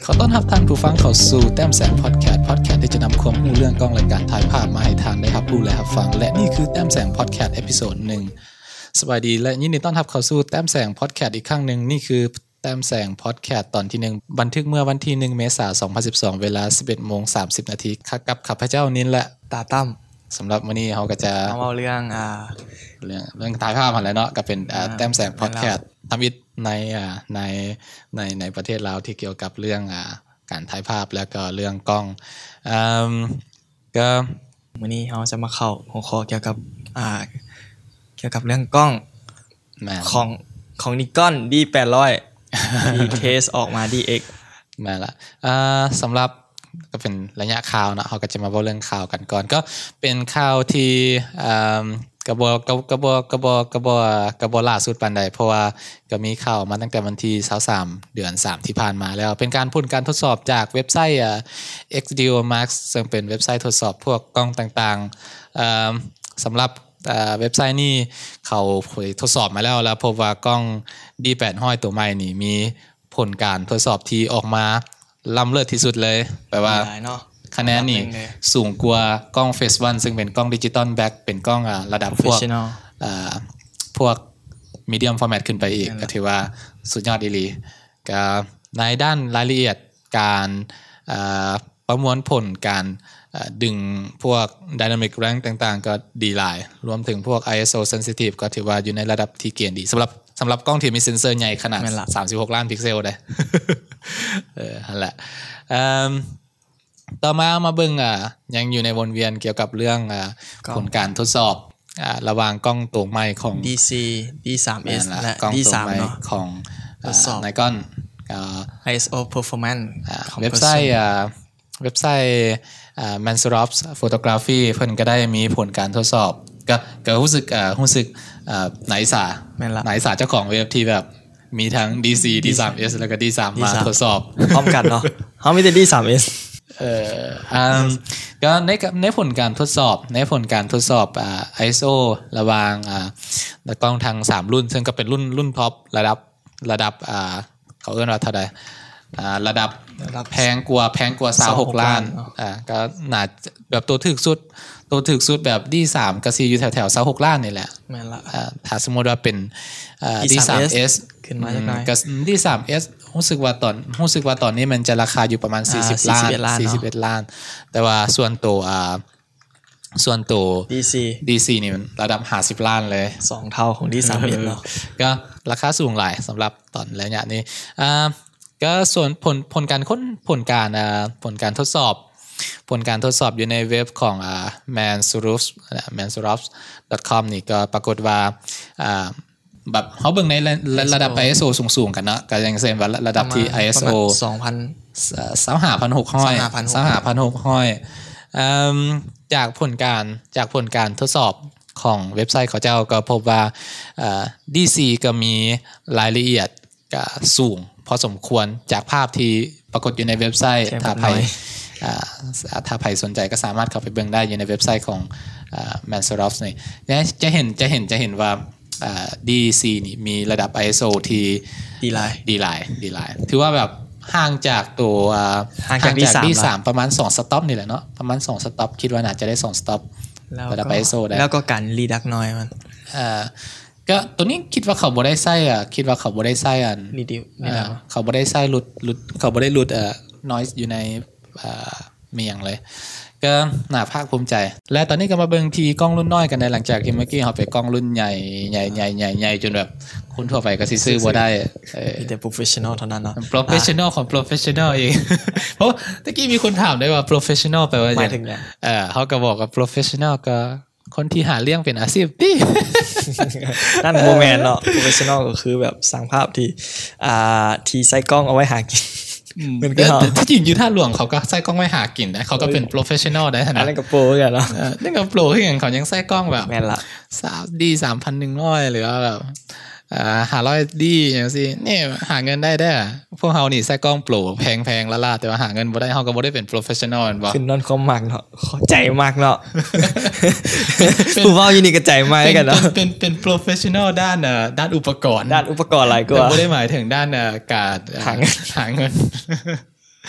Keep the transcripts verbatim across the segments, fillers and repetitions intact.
ขอต้อนรับท่านผู้ฟังเข้าสู่แต้มแสงพอดแคสต์พอดแคสต์ที่จะนำความรู้เรื่องกล้องและการถ่ายภาพมาให้ท่านได้รับรู้และรับฟังและนี่คือแต้มแสงพอดแคสต์เอพิโซดหนึ่งสวัสดีและยินดีต้อนรับเข้าสู่แต้มแสงพอดแคสต์อีกครั้งนึงนี่คือแต้มแสงพอดแคสต์ตอนที่หนึ่งบันทึกเมื่อวันที่หนึ่งเมษายนสองพันสิบสองเวลา สิบเอ็ดโมงสามสิบนาทีกับข้าพเจ้านิ้นและตาตั้มสำหรับวันนี้เราก็จะเอาเรื่องอ่าเรื่องเรื่องถ่ายภาพหั่นแหละเนาะก็เป็นอ่าแต้มแสงพอดแคสต์ทำอิฐในอ่าในในในประเทศลาวที่เกี่ยวกับเรื่องอ่าการถ่ายภาพแล้วก็เรื่องกล้องอืมก็วันนี้เราจะมาเข้าหัวข้อเกี่ยวกับอ่าเกี่ยวกับเรื่องกล้องของของ Nikon ดี แปดร้อย ที่เทสออกมา ดี เอ็กซ์แม่นละอ่าสำหรับก็เป็นระยะข่าวเนาะเราก็จะมาเว้าเรื่องข่าวกันก่อนก็เป็นข่าวที่อ่ากระบ่กระกระบ่กระบ่กระบ่กระบ่ล่าสุดปานใดเพราะว่าก็มีข่าวมาตั้งแต่วันที่ยี่สิบสามเดือนสามที่ผ่านมาแล้วเป็นการผลการทดสอบจากเว็บไซต์อ่า เอ็กซ์ ดี โอ Max ซึ่งเป็นเว็บไซต์ทดสอบพวกกล้องต่างๆอ่าสำหรับอ่าเว็บไซต์นี้เขาทดสอบมาแล้วแล้วพบว่ากล้อง ดี แปดร้อย ตัวใหม่นี่มีผลการทดสอบที่ออกมาล้ำเลิศที่สุดเลยแปลว่าคะแนนนี่สูงกว่ากล้อง Phase วันซึ่งเป็นกล้องดิจิตอลแบ็คเป็นกล้องอ่าระดับพวกอ่าพวก medium format ขึ้นไปอีกก็ถือว่าสุดยอดอีหลีก็ในด้านรายละเอียดการอ่าประมวลผลการดึงพวก dynamic range ต่างๆก็ดีหลายรวมถึงพวก ไอ เอส โอ sensitive ก็ถือว่าอยู่ในระดับที่เกณฑ์ดีสำหรับสำหรับกล้องที่มีเซ็นเซอร์ใหญ่ขนาดสามสิบหกล้านพิกเซลได้ เออนั่นแหละเอ่อต่อมามาเบิ่งอ่ะยังอยู่ในวนเวียนเกี่ยวกับเรื่องอ่าผลการทดสอบอ่าระหว่างกล้องตัวใหม่ของดี ซี ดี ทรี เอส และ ดี ทรีเนาะของทดสอบ Nikon อ่าไอ เอส โอ performance ของเว็บไซต์อ่าเว็บไซต์อ่า Mansarops Photography เพิ่นก็ได้มีผลการทดสอบก็ก็รู้สึกอ่ารู้สึกอ่าไหนสาไหนสาเจ้าของเว็บที่แบบมีทั้ง ดี ซี ดี ทรี เอส แล้วก็ ดี ทรี มาทดสอบพร้อมกันเนาะเฮามีแต่ ดี ทรี เอสเอ่ออ่าก็ในในผลการทดสอบในผลการทดสอบอ่า ไอ เอส โอ ระหว่างอ่ากล้องทั้งสามรุ่นซึ่งก็เป็นรุ่นรุ่นท็อประดับระดับอ่าเขาเรียกว่าเท่าใดอ่าระดับแพงกว่าแพงกว่ายี่สิบหกล้านอ่าก็น่าแบบตัวถึกสุดตัวถึกสุดแบบ ดี สาม ก็สิอยู่แถวๆยี่สิบหกล้านนี่แหละแม่นละอ่าถ้าสมมุติว่าเป็นอ่า ดี ทรี เอสขึ้นมาจักหน่อยก็ ดี ทรี เอส รู้สึกว่าตอนรู้สึกว่าตอนนี้มันจะราคาอยู่ประมาณสี่สิบล้านสี่สิบเอ็ดล้านแต่ว่าส่วนตัวอ่าส่วนตัวดี ซีดี ซี นี่มันระดับห้าสิบล้านเลยสองเท่าของ ดี ทรี เอส เนาะก็ราคาสูงหลายสำหรับตอนระยะนี้อ่าก็ส่วนผลผลการค้นผลการอ่าผลการทดสอบผลการทดสอบอยู่ในเว็บของอ่า mansarops mansarops ดอท คอม นี่ก็ปรากฏว่าอ่าแบบเฮาเบิ่งในระดับ ไอ เอส โอ สูงๆกันเนาะก็อย่างเช่นว่าระดับที่ ไอ เอส โอสองพันยี่สิบห้าพันหกร้อย ยี่สิบห้าพันหกร้อยอืมจากผลการจากผลการทดสอบของเว็บไซต์เขาเจ้าก็พบว่าอ่า ดี ซี ก็มีรายละเอียดก็สูงพอสมควรจากภาพที่ปรากฏอยู่ในเว็บไซต์ถ้าใครอ่าถ้าใครสนใจก็สามารถเข้าไปเบิ่งได้อยู่ในเว็บไซต์ของอ่า Mansarops นี่จะเห็นจะเห็นจะเห็นว่าอ่า ดี ซี นี่มีระดับ ไอ เอส โอ ที่ดีหลายดีหลายดีหลายถือว่าแบบห่างจากตัวอ่าห่างจาก ดีสาม ประมาณสองสต็อปนี่แหละเนาะประมาณสองสต็อปคิดว่าน่าจะได้สองสต็อประดับ ไอ เอส โอ ได้แล้วก็การรีดักน้อยมันอ่าก็ตัวนี้คิดว่าเขาบ่ได้ใช้อ่ะคิดว่าเขาบ่ได้ใช้อันรีดิวนี่นะเขาบ่ได้ใช้หลุดหลุดเขาบ่ได้หลุดเอ่อ noise อยู่ในอ่าเมียงเลยก็น่าภาคภูมิใจและตอนนี้ก็มาเบิ่งที่กล้องรุ่นน้อยกันได้หลังจากที่เมื่อกี้เฮาไปกล้องรุ่นใหญ่ใหญ่ๆๆๆจนแบบคนทั่วไปก็สิซื้อบ่ได้เออมีแต่ professional เท่านั้นเนาะ professional ของ professional เองเพราะตะกี้มีคนถามได้ว่า professional แปลว่าหมายถึงยังเออเฮาก็บอกว่า professional ก็คนที่หาเลี้ยงเป็นอาชีพตินั่นบ่แม่นเนาะ professional ก็คือแบบสร้างภาพที่อ่าที่ใส่กล้องเอาไว้หากินเหมือนกันที่จริงอยู่ท่าหลวงเขาก็ใส่กล้องไว้หากินนะเขาก็เป็น professional ได้นะอันนั้นก็โปรกันเนาะนั่นก็โปรคือหยังเขายังใส่กล้องแบบแม่นละดี สามพันหนึ่งร้อย หรือว่าแบบอ่าห้าร้อยดี จังซี่นี่หาเงินได้เด้อพวกเฮานี่ใส่กล้องโปรแพงๆละล่ะแต่ว่าหาเงินบ่ได้เฮาก็บ่ได้เป็น professional แม่นบ่ขึ้นนอนความมักเนาะใจมากเนาะผู้เว้าอยู่นี่ก็ใจมากกันเนาะเป็นเป็น professional ด้านเอ่อด้านอุปกรณ์ด้านอุปกรณ์หลายกว่าบ่ได้หมายถึงด้านเอ่อการหาเงินหาเงิน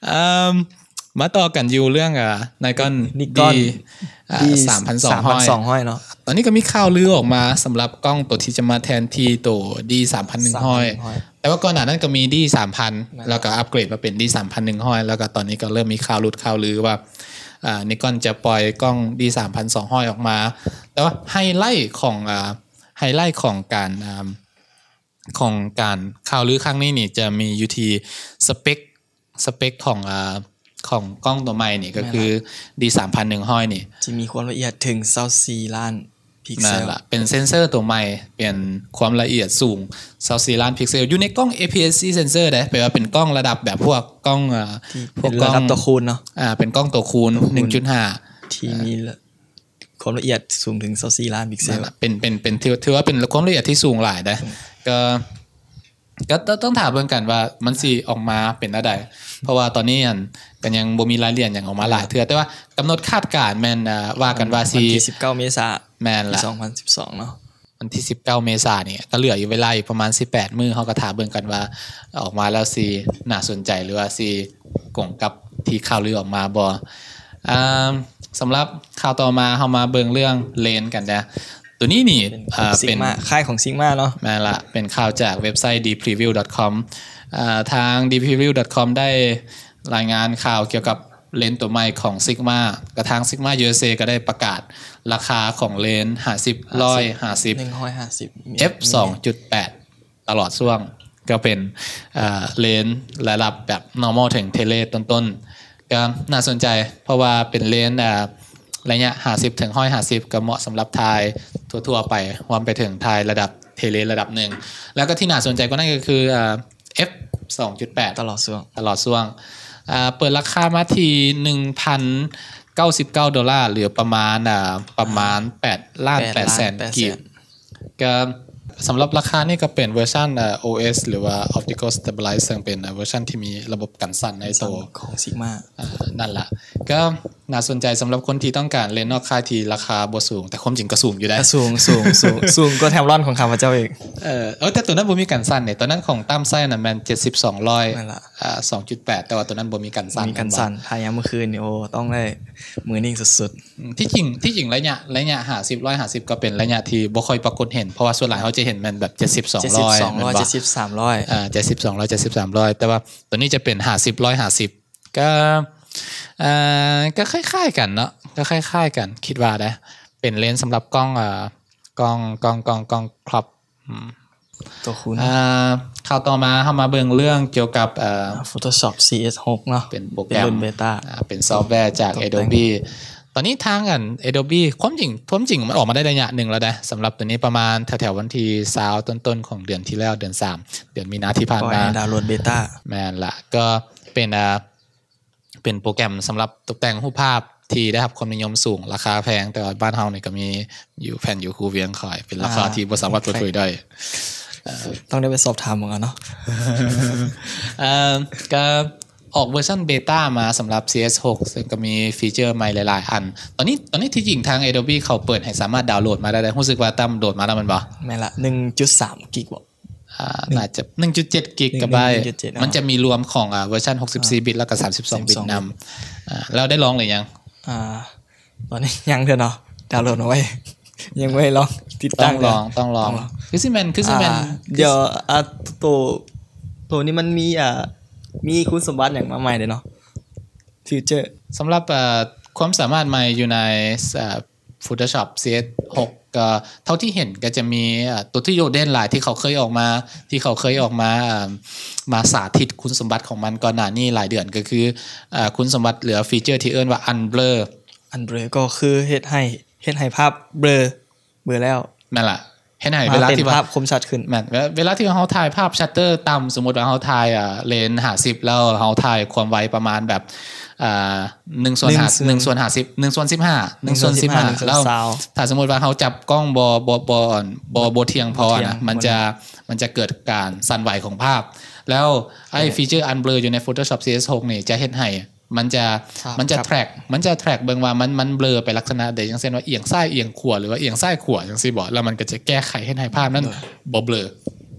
อ่ามาต่อกันอยู่เรื่องอ่ะ Nikon นิกอน D อ่า สามพันสองร้อยสามพันสองร้อยเนาะตอนนี้ก็มีข่าวลือออกมาสำหรับกล้องตัวที่จะมาแทนที่ตัว D สามพันหนึ่งร้อย แต่ว่าก่อนหน้านั้นก็มี D สามพัน แล้วก็อัปเกรดมาเป็น D สามพันหนึ่งร้อย แล้วก็ตอนนี้ก็เริ่มมีข่าวลุดข่าวลือว่าอ่า Nikon จะปล่อยกล้อง D สามพันสองร้อย ออกมาแต่ว่าไฮไลท์ของอ่าไฮไลท์ของการอ่าของการข่าวลือครั้งนี้นี่จะมีอยู่ที่สเปคสเปคของอ่าของกล้องตัวใหม่นี่ก็คือ D สามพันหนึ่งร้อย นี่จะมีความละเอียดถึงยี่สิบสี่ล้านพิกเซลเป็นเซ็นเซอร์ตัวใหม่เป็นความละเอียดสูงยี่สิบสี่ล้านพิกเซลอยู่ในกล้อง เอ พี เอส ซี sensor ได้แปลว่าเป็นกล้องระดับแบบพวกกล้องอ่าพวกกล้องระดับตัวคูณเนาะอ่าเป็นกล้องตัวคูณ หนึ่งจุดห้าที่มีความละเอียดสูงถึงยี่สิบสี่ล้านพิกเซลเป็นเป็นเป็นถือว่าเป็นความละเอียดที่สูงหลายได้ก็ก็ต้องถามเบิ่งกันว่ามันสิออกมาเป็นอะไรเพราะว่าตอนนี้กันยังบ่มีรายละเอียดหยังออกมาหลายเทื่อแต่ว่ากำหนดคาดการณ์แม่นว่ากันว่าสิวันที่สิบเก้าเมษายนแม่นล่ะสองพันสิบสองเนาะวันที่สิบเก้าเมษายนนี่ก็เหลืออยู่เวลาอีกประมาณสิบแปดมื้อเฮาก็ถามเบิ่งกันว่าออกมาแล้วสิน่าสนใจหรือว่าสิกงกับที่ข่าวลือออกมาบ่อ่าสำหรับข่าวต่อมาเฮามาเบิ่งเรื่องเลนส์กันนะตัวนี้นี่อ่าเป็นค่ายของ Sigma เนาะแม่นล่ะเป็นข่าวจากเว็บไซต์ ดี พรีวิว ดอท คอม อ่าทาง ดี พรีวิว ดอท คอม ได้รายงานข่าวเกี่ยวกับเลนส์ตัวใหม่ของ Sigma กระทาง Sigma ยู เอส เอ ก็ได้ประกาศราคาของเลนส์ห้าสิบ หนึ่งร้อยห้าสิบหนึ่งร้อยห้าสิบเอฟ สองจุดแปด ตลอดช่วงก็เป็นอ่าเลนส์ระดับแบบ normal ถึง tele ต้นๆก็น่าสนใจเพราะว่าเป็นเลนส์อ่าระยะห้าสิบถึงหนึ่งร้อยห้าสิบก็เหมาะสำหรับถ่ายทั่วๆไปรวมไปถึงถ่ายระดับเทเลระดับหนึ่งแล้วก็ที่น่าสนใจกว่านั้นก็คืออ่า เอฟ สองจุดแปดตลอดช่วงตลอดช่วงอ่าเปิดราคามาที่ หนึ่งพันเก้าสิบเก้า ดอลลาร์หรือประมาณอ่าประมาณแปดล้านแปดแสนกีบก็สำหรับราคานี่ก็เป็นเวอร์ชัน โอ เอส หรือว่า Optical Stabilizer ซึ่งเป็นเวอร์ชันที่มีระบบกันสั่นในตัวของ Sigma นั่นล่ะก็น่าสนใจสำหรับคนที่ต้องการเลนส์นอกค่ายที่ราคาบ่สูงแต่ความจริงก็สูงอยู่ได้สูงสูงสูงสูงกว่าแทมรอนของข้าพเจ้าเองเออเออแต่ตัวนั้นบ่มีกันสั่นเนี่ยตัวนั้นของตั้มไส้น่ะมันเจ็ดสิบ สองร้อยนั่นล่ะอ่า สองจุดแปด แต่ว่าตัวนั้นบ่มีกันสั่นมีกันสั่นถ่ายยามมื้อคืนนี่โอ้ต้องได้มือนิ่งสุดๆที่จริงที่จริงระยะระยะห้าสิบ หนึ่งร้อยห้าสิบก็เป็นระยะที่บ่ค่อยปรากฏเห็นเพราะว่าส่วนหลายเขาจะเห็นมันแบบเจ็ดสิบ สองร้อยเจ็ดสิบ สองร้อย เจ็ดสิบ สามร้อยอ่าเจ็ดสิบ สองร้อย เจ็ดสิบ สามร้อยแต่ว่าตัวนี้จะเป็นห้าสิบ หนึ่งร้อยห้าสิบก็อ่าก็คล้ายๆกันเนาะก็คล้ายๆกันคิดว่านะเป็นเลนส์สำหรับกล้องอ่ากล้องกล้องกล้องกล้องครอปตัวคุณอ่าข่าวต่อมาเฮามาเบิ่งเรื่องเกี่ยวกับเอ่อ Photoshop ซี เอส หก เนาะเป็นโปรแกรมเบต้าอ่าเป็นซอฟต์แวร์จาก Adobe ตอนนี้ทางกัน Adobe ความจริงความจริงมันออกมาได้ระยะหนึ่งแล้วนะสำหรับตัวนี้ประมาณแถวๆวันที่ยี่สิบต้นๆของเดือนที่แล้วเดือนสามเดือนมีนาที่ผ่านมาดาวน์โหลดเบต้าแม่นล่ะก็เป็นอ่าเป็นโปรแกรมสำหรับตกแต่งรูปภาพที่ได้รับความนิยมสูงราคาแพงแต่ว่าบ้านเฮานี่ก็มีอยู่แผ่นอยู่คู่เวียงขายเป็นราคาที่บ่สามารถเปิดเผยได้ต้องได้ไปสอบถามเหมือนกันเนาะเอ่อก็ออกเวอร์ชันเบต้ามาสำหรับ ซี เอส หก ซึ่งก็มีฟีเจอร์ใหม่หลายๆอันตอนนี้ตอนนี้ที่จริงทาง Adobe เขาเปิดให้สามารถดาวน์โหลดมาได้รู้สึกว่าตั้มโหลดมาแล้วมันบ่แม่นละ หนึ่งจุดสาม กิกะอ่าน่าจะ หนึ่งจุดเจ็ด กิกะไบต์มันจะมีรวมของอ่าเวอร์ชันหกสิบสี่บิตแล้วก็สามสิบสองบิตนำอ่าแล้วได้ลองหรือยังอ่าตอนนี้ยังเด้อเนาะดาวน์โหลดเอาไว้ยังไม่ลองติดตั้งต้องลองต้องลองคือสิแม่นคือสิแม่นเดี๋ยวอ่ะตัวตัวนี้มันมีอ่ามีคุณสมบัติหยังมาใหม่เด้เนาะฟีเจอร์สำหรับอ่าความสามารถใหม่อยู่ในอ่า Photoshop ซี เอส หก ก็เท่าที่เห็นก็จะมีตัวที่โดดเด่นหลายที่เขาเคยออกมาที่เขาเคยออกมามาสาธิตคุณสมบัติของมันก่อนหน้านี้หลายเดือนก็คืออ่าคุณสมบัติเหลือฟีเจอร์ที่เอิ้นว่า unblur unblur ก็คือเฮ็ดให้เฮ็ดให้ภาพเบลอเบลอแล้วนั่นล่ะเฮ็ดให้เวลาที่ภาพคมชัดขึ้นแม่นเวลาที่เฮาถ่ายภาพชัตเตอร์ต่ำสมมุติว่าเฮาถ่ายอ่าเลนส์ห้าสิบแล้วเฮาถ่ายความไวประมาณแบบอ่าหนึ่งส่วนห้า หนึ่งส่วนห้าสิบ หนึ่งส่วนสิบห้า หนึ่งส่วนสิบห้าแล้วถ้าสมมุติว่าเฮาจับกล้องบ่บ่บ่บ่บ่เที่ยงพอนะมันจะมันจะเกิดการสั่นไหวของภาพแล้วไอ้ฟีเจอร์ unblur อยู่ใน Photoshop ซี เอส หก นี่จะเฮ็ดให้มันจะมันจะ track มันจะ track เบิ่งว่ามันมันเบลอไปลักษณะใดอย่างเช่นว่าเอียงซ้ายเอียงขวาหรือว่าเอียงซ้ายขวาจังซี่บ่แล้วมันก็จะแก้ไขให้ให้ภาพนั้นบ่เบลอ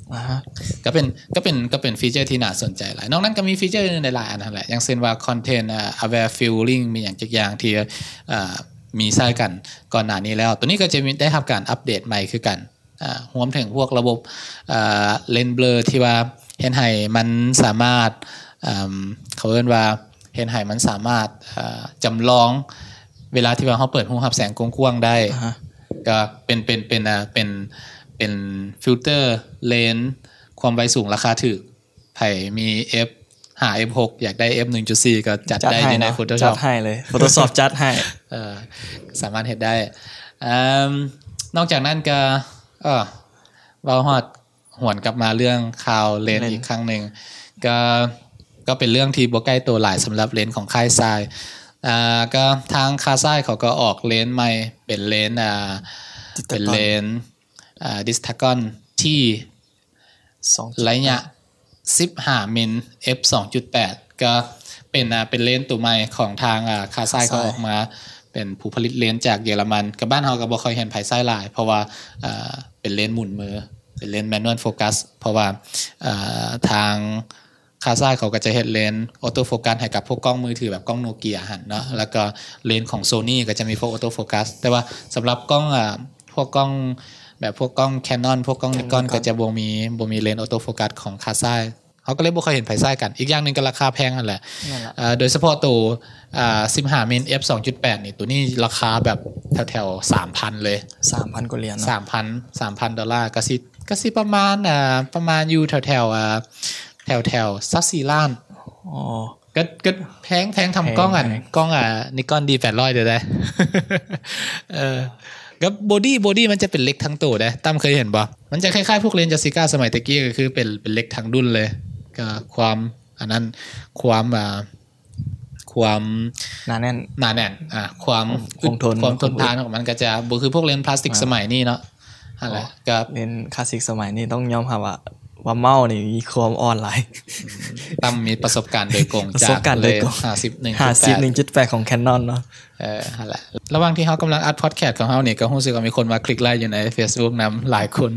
อ่าฮะก็เป็นก็เป็นก็เป็นฟีเจอร์ที่น่าสนใจหลายนอกนั้นก็มีฟีเจอร์อื่นหลายๆอันนั่นแหละอย่างเช่นว่า content aware filling มีอย่างจักอย่างที่เอ่อมีใช้กันก่อนหน้านี้แล้วตัวนี้ก็จะมีได้รับการอัปเดตใหม่คือกันอ่ารวมถึงพวกระบบเอ่อเลนส์เบลอที่ว่าเห็นให้มันสามารถอ่าเขาเรียกว่าเห็นให้มันสามารถอ่าจำลองเวลาที่ว่าเฮาเปิดรูรับแสงกว้างๆได้ก็เป็นเป็นเป็นอ่าเป็นเป็นฟิลเตอร์เลนส์ความไวสูงราคาถูกไผมี F หา เอฟ หก อยากได้ เอฟ หนึ่งจุดสี่ ก็จัดได้ใน Photoshop จัดให้เลย Photoshop จัดให้เออสามารถเฮ็ดได้อ่านอกจากนั้นก็เอ้อเว้าฮอดหวนกลับมาเรื่องข่าวเลนส์อีกครั้งนึงก็ก็เป็นเรื่องที่บ่ใกล้ตัวหลายสำหรับเลนส์ของค่ายทรายอ่าก็ทางค่ายทรายเขาก็ออกเลนส์ใหม่เป็นเลนส์อ่าเป็นเลนส์อ่า Distagon ที่ระยะสิบห้ามิล เอฟ สองจุดแปด ก็เป็นอ่าเป็นเลนส์ตัวใหม่ของทางอ่าค่ายทรายเขาออกมาเป็นผู้ผลิตเลนส์จากเยอรมันกับบ้านเฮาก็บ่ค่อยเห็นไผใช้หลายเพราะว่าอ่าเป็นเลนส์หมุนมือเป็นเลนส์ manual focus เพราะว่าอ่าทางค่ายทรายเขาก็จะเฮ็ดเลนส์ออโต้โฟกัสให้กับพวกกล้องมือถือแบบกล้อง Nokia หั่นเนาะแล้วก็เลนส์ของ Sony ก็จะมีพวกออโต้โฟกัสแต่ว่าสำหรับกล้องอ่าพวกกล้องแบบพวกกล้อง Canon พวกกล้อง Nikon ก็จะบ่มีบ่มีเลนส์ออโต้โฟกัสของค่ายทรายเขาก็เลยบ่ค่อยเห็นไผใช้กันอีกอย่างนึงก็ราคาแพงนั่นแหละเอ่อโดยเฉพาะตัวอ่าสิบห้ามิล เอฟ สองจุดแปด นี่ตัวนี้ราคาแบบแถวๆ สามพัน เลยสามพัน กว่าเหรียญเนาะสามพัน สามพัน ดอลลาร์ก็สิก็สิประมาณอ่าประมาณอยู่แถวๆอ่าแถวๆสักสี่ล้านอ๋อก็ก็แพงแพงทำกล้องอ่ะกล้องอ่ะ Nikon ดี แปดร้อย เด้อได้เออก็บอดี้บอดี้มันจะเป็นเล็กทั้งตัวเด้ตั้มเคยเห็นบ่มันจะคล้ายๆพวกเลนส์ Jessica สมัยตะกี้ก็คือเป็นเป็นเล็กทั้งดุนเลยก็ความอันนั้นความอ่าความหนาแน่นหนาแน่นอ่าความคงทนความทนทานของมันก็จะบ่คือพวกเลนส์พลาสติกสมัยนี้เนาะนั่นแหละก็เลนส์คลาสสิกสมัยนี้ต้องยอมรับว่าว่าเมานี่มีความอ่อนหลายตั้มมีประสบการณ์โดยตรงจากเลยห้าสิบ หนึ่งจุดแปด ของ Canon เนาะเออนั่นแหละระหว่างที่เฮากำลังอัดพอดแคสต์ของเฮานี่ก็รู้สึกว่ามีคนมาคลิกไลค์อยู่ใน Facebook นำหลายคน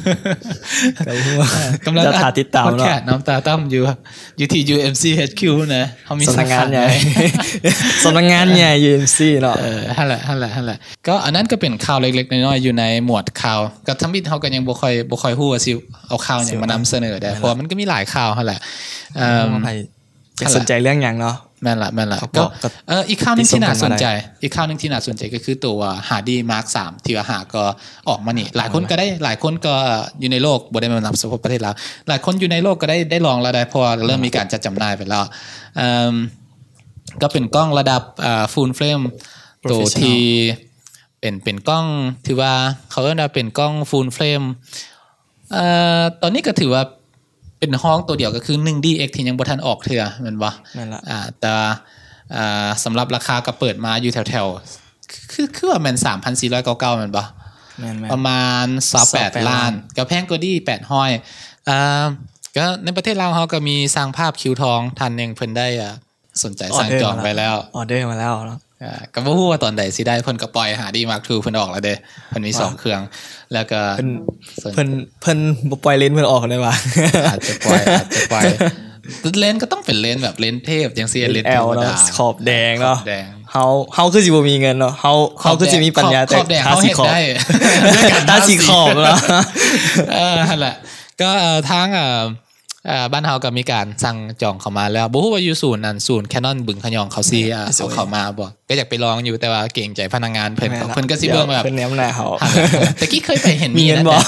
กำลังอัดติดตามเนาะน้ำตาตั้มอยู่อยู่ที่ ยู เอ็ม ซี เอช คิว นะเฮามีสำนักงานใหญ่สำนักงานใหญ่ ยู เอ็ม ซี เนาะเออนั่นแหละนั่นแหละนั่นแหละก็อันนั้นก็เป็นข่าวเล็กๆน้อยๆอยู่ในหมวดข่าวก็ทำบิดเฮาก็ยังบ่ค่อยบ่ค่อยฮู้ว่าสิเอาข่าวหยังมานำเสนอได้เพราะมันก็มีหลายข่าวนั่นแหละเอ่อจะสนใจเรื่องหยังเนาะแม่นล่ะแม่นล่ะก็เอ่ออีกข่าวนึงที่น่าสนใจอีกข่าวนึงที่น่าสนใจก็คือตัว Hardy Mark สามที่ว่าหาก็ออกมานี่หลายคนก็ได้หลายคนก็อยู่ในโลกบ่ได้มานับเฉพาะประเทศลาวหลายคนอยู่ในโลกก็ได้ได้ลองแล้วได้เพราะเริ่มมีการจัดจำหน่ายไปแล้วเอ่อก็เป็นกล้องระดับอ่า Full Frame ตัวที่เป็นเป็นกล้องที่ว่าเขาเรียกว่าเป็นกล้อง Full Frame เอ่อตอนนี้ก็ถือว่าเป็นห้องตัวเดียวก็คือ หนึ่ง ดี เอ็กซ์ ที่ยังบ่ทันออกเทื่อแม่นบ่นั่นล่ะอ่าแต่อ่าสำหรับราคาก็เปิดมาอยู่แถวๆคือคือว่ามัน สามพันสี่ร้อยเก้าสิบเก้า แม่นบ่แม่นๆประมาณยี่สิบแปดล้านก็แพงกว่าดีแปดร้อยอ่าก็ในประเทศลาวเฮาก็มีสร้างภาพคิวทองท่านนึงเพิ่นได้อ่าสนใจสั่งจองไปแล้วออเดอร์มาแล้วเนาะอ่าก็บ่ฮู้ว่าตอนใดสิได้เพิ่นก็ปล่อยหาดี Mark ทู เพิ่นออกแล้วเด้เพิ่นมีสองเครื่องแล้วก็เพิ่นเพิ่นเพิ่นบ่ปล่อยเลนส์เพิ่นออกได้ว่าอาจจะปล่อยอาจจะปล่อยเลนส์ก็ต้องเป็นเลนส์แบบเลนส์เทพจังซี่เลนส์ธรรมดาขอบแดงเนาะเฮาเฮาคือสิบ่มีเงินเนาะเฮาเฮาคือสิมีปัญญาแต่ทาสีขอบได้ด้วยกันทาสีขอบเนาะเออนั่นแหละก็ทางอ่าอ่าบ้านเฮาก็มีการสั่งจองเข้ามาแล้วบ่ฮู้ว่าอยู่ศูนย์นั่นศูนย์ Canon บึงขยองเขาสิอ่าเอาเข้ามาบ่ก็อยากไปลองอยู่แต่ว่าเกรงใจพนักงานเพิ่นเพิ่นก็สิเบิ่งแบบเพิ่นแนมหน้าเฮาตะกี้เคยไปเห็นมีเงินบ่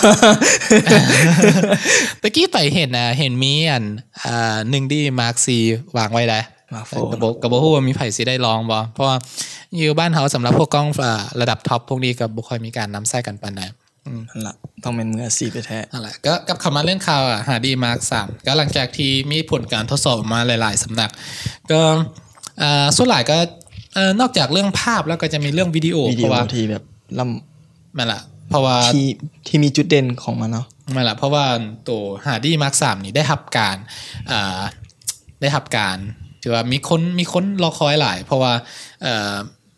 ตะกี้ไปเห็นน่ะเห็นมีอันอ่า หนึ่ง ดี Mark สี่ วางไว้ได้ก็บ่ก็บ่ฮู้ว่ามีไผสิได้ลองบ่เพราะว่าอยู่บ้านเฮาสำหรับพวกกล้องระดับท็อปพวกนี้ก็บ่ค่อยมีการนำใช้กันปานใดนั่นล่ะต้องเป็นมืออาชีพแท้นั่นแหละก็กลับเข้ามาเรื่องข่าวอ่ะ Hardy Mark สามก็หลังจากที่มีผลการทดสอบมาหลายๆสำนักก็อ่าส่วนหลายก็เอ่อนอกจากเรื่องภาพแล้วก็จะมีเรื่องวิดีโอเพราะว่าที่แบบล่ำนั่นแหละเพราะว่าที่ที่มีจุดเด่นของมันเนาะนั่นแหละเพราะว่าตัว Hardy Mark สามนี่ได้รับการอ่าได้รับการถือว่ามีคนมีคนรอคอยหลายเพราะว่าเอ่อ